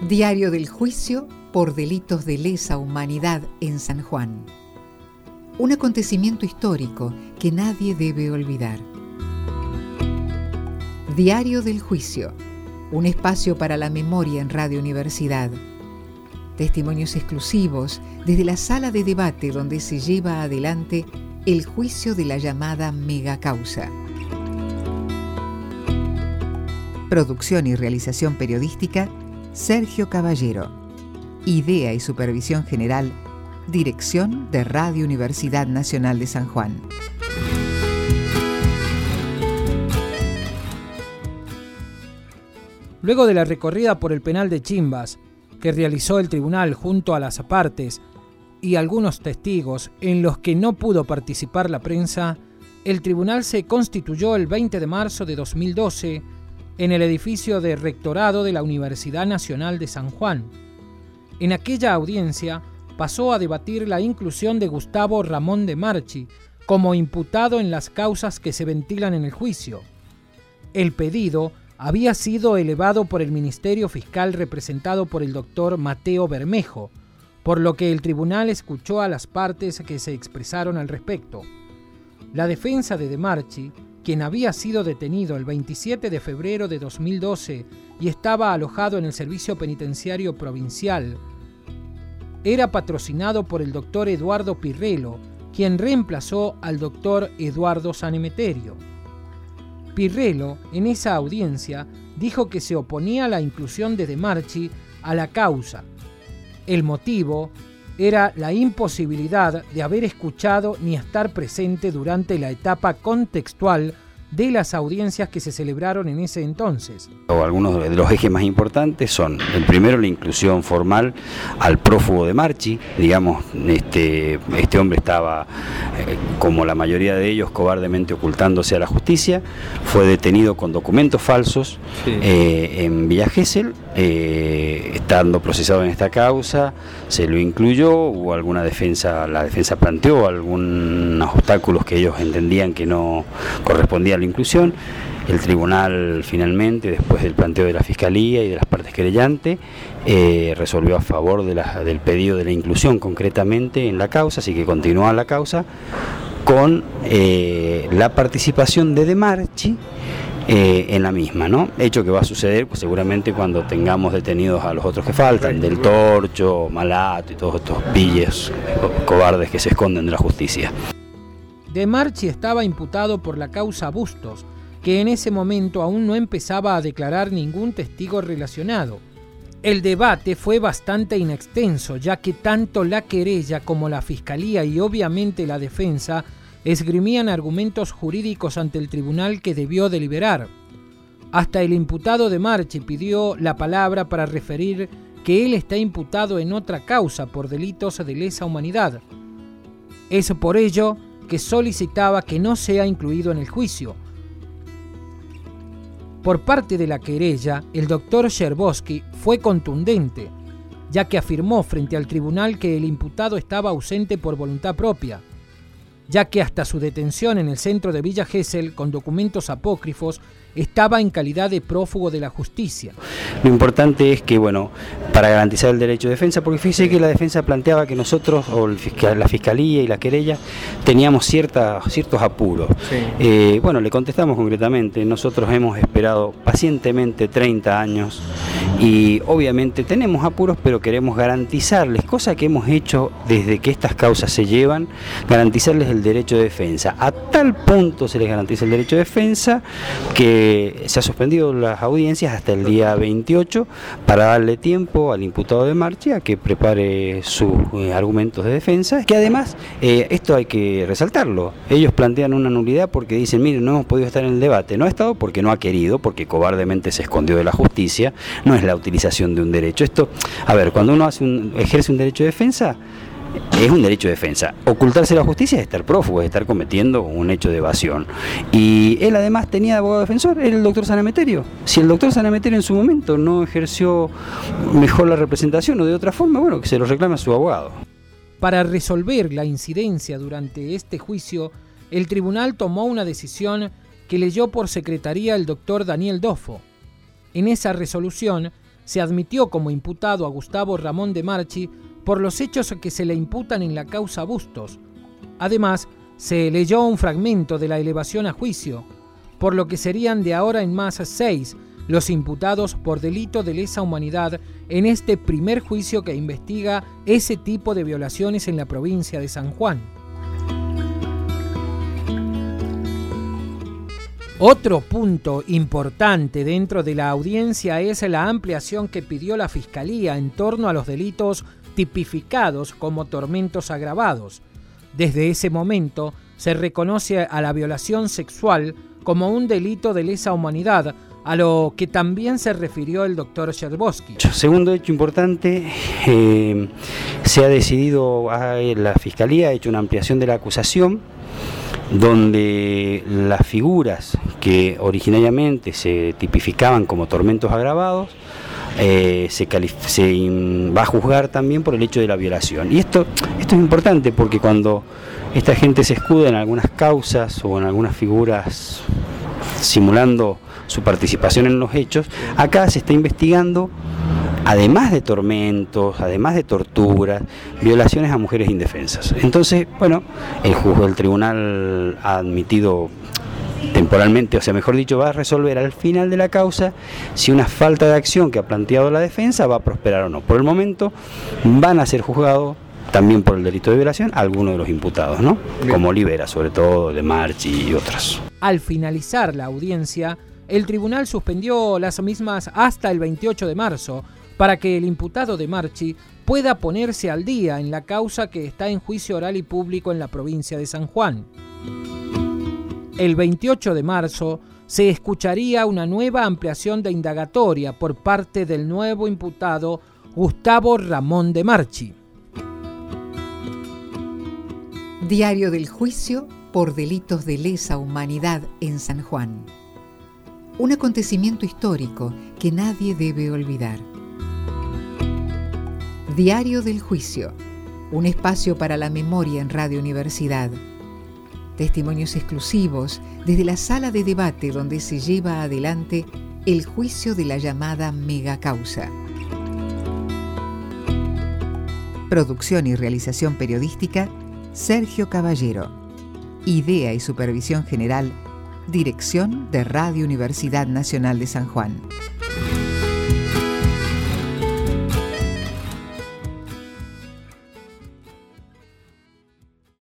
Diario del juicio por delitos de lesa humanidad en San Juan. Un acontecimiento histórico que nadie debe olvidar. Diario del juicio, un espacio para la memoria en Radio Universidad. Testimonios exclusivos desde la sala de debate donde se lleva adelante el juicio de la llamada megacausa. Producción y realización periodística, Sergio Caballero. Idea y supervisión general, Dirección de Radio Universidad Nacional de San Juan. Luego de la recorrida por el penal de Chimbas, que realizó el tribunal junto a las partes y algunos testigos en los que no pudo participar la prensa, el tribunal se constituyó el 20 de marzo de 2012 en el edificio de rectorado de la Universidad Nacional de San Juan. En aquella audiencia pasó a debatir la inclusión de Gustavo Ramón de Marchi como imputado en las causas que se ventilan en el juicio. El pedido había sido elevado por el Ministerio Fiscal representado por el doctor Mateo Bermejo, por lo que el tribunal escuchó a las partes que se expresaron al respecto. La defensa de Marchi, quien había sido detenido el 27 de febrero de 2012 y estaba alojado en el Servicio Penitenciario Provincial, era patrocinado por el doctor Eduardo Pirrelo, quien reemplazó al doctor Eduardo Sanemeterio. Pirrelo, en esa audiencia, dijo que se oponía a la inclusión de Marchi a la causa. El motivo era la imposibilidad de haber escuchado ni estar presente durante la etapa contextual de las audiencias que se celebraron en ese entonces. Algunos de los ejes más importantes son, el primero, la inclusión formal al prófugo de Marchi. Digamos, este hombre estaba, como la mayoría de ellos, cobardemente ocultándose a la justicia. Fue detenido con documentos falsos en Villa Gesell, estando procesado en esta causa, se lo incluyó. Hubo alguna defensa, la defensa planteó algunos obstáculos que ellos entendían que no correspondían a la inclusión. El tribunal finalmente, después del planteo de la Fiscalía y de las partes querellantes, resolvió a favor del pedido de la inclusión concretamente en la causa, así que continúa la causa con la participación de Marchi en la misma, ¿no? Hecho que va a suceder pues, seguramente cuando tengamos detenidos a los otros que faltan, Del Torcho, Malato y todos estos pillos cobardes que se esconden de la justicia. De Marchi estaba imputado por la causa Bustos, que en ese momento aún no empezaba a declarar ningún testigo relacionado. El debate fue bastante inextenso, ya que tanto la querella como la Fiscalía y obviamente la defensa esgrimían argumentos jurídicos ante el tribunal que debió deliberar. Hasta el imputado de Marchi pidió la palabra para referir que él está imputado en otra causa por delitos de lesa humanidad. Es por ello que solicitaba que no sea incluido en el juicio. Por parte de la querella, el doctor Cherboski fue contundente, ya que afirmó frente al tribunal que el imputado estaba ausente por voluntad propia, ya que hasta su detención en el centro de Villa Gesell con documentos apócrifos estaba en calidad de prófugo de la justicia. Lo importante es que, bueno, para garantizar el derecho de defensa, porque fíjese que la defensa planteaba que nosotros, o la Fiscalía y la querella, teníamos ciertos apuros. Sí. Bueno, le contestamos concretamente, nosotros hemos esperado pacientemente 30 años y obviamente tenemos apuros, pero queremos garantizarles, cosa que hemos hecho desde que estas causas se llevan, garantizarles el derecho de defensa. A tal punto se les garantiza el derecho de defensa que se ha suspendido las audiencias hasta el día 28 para darle tiempo al imputado de Marchi a que prepare sus argumentos de defensa, que además, esto hay que resaltarlo, ellos plantean una nulidad porque dicen, miren, no hemos podido estar en el debate, no ha estado porque no ha querido, porque cobardemente se escondió de la justicia, no es la utilización de un derecho. Esto, a ver, cuando uno ejerce un derecho de defensa, es un derecho de defensa. Ocultarse la justicia es estar prófugo, es estar cometiendo un hecho de evasión. Y él además tenía de abogado defensor, era el doctor Sanemeterio. Si el doctor Sanemeterio en su momento no ejerció mejor la representación o de otra forma, bueno, que se lo reclame a su abogado. Para resolver la incidencia durante este juicio, el tribunal tomó una decisión que leyó por secretaría el doctor Daniel Dofo. En esa resolución se admitió como imputado a Gustavo Ramón de Marchi por los hechos que se le imputan en la causa Bustos. Además, se leyó un fragmento de la elevación a juicio, por lo que serían de ahora en más 6 los imputados por delito de lesa humanidad en este primer juicio que investiga ese tipo de violaciones en la provincia de San Juan. Otro punto importante dentro de la audiencia es la ampliación que pidió la Fiscalía en torno a los delitos tipificados como tormentos agravados. Desde ese momento se reconoce a la violación sexual como un delito de lesa humanidad, a lo que también se refirió el doctor Scherbowski. Segundo hecho importante, se ha decidido, la Fiscalía ha hecho una ampliación de la acusación, donde las figuras que originariamente se tipificaban como tormentos agravados, se va a juzgar también por el hecho de la violación. Y esto es importante porque cuando esta gente se escuda en algunas causas o en algunas figuras simulando su participación en los hechos, acá se está investigando, además de tormentos, además de torturas, violaciones a mujeres indefensas. Entonces, bueno, el tribunal ha admitido temporalmente, o sea, mejor dicho, va a resolver al final de la causa si una falta de acción que ha planteado la defensa va a prosperar o no. Por el momento van a ser juzgados también por el delito de violación algunos de los imputados, ¿no? Bien. Como Olivera, sobre todo, de Marchi y otros. Al finalizar la audiencia, el tribunal suspendió las mismas hasta el 28 de marzo para que el imputado de Marchi pueda ponerse al día en la causa que está en juicio oral y público en la provincia de San Juan. El 28 de marzo se escucharía una nueva ampliación de indagatoria por parte del nuevo imputado Gustavo Ramón de Marchi. Diario del juicio por delitos de lesa humanidad en San Juan. Un acontecimiento histórico que nadie debe olvidar. Diario del juicio, un espacio para la memoria en Radio Universidad. Testimonios exclusivos desde la sala de debate donde se lleva adelante el juicio de la llamada megacausa. Producción y realización periodística, Sergio Caballero. Idea y supervisión general, Dirección de Radio Universidad Nacional de San Juan.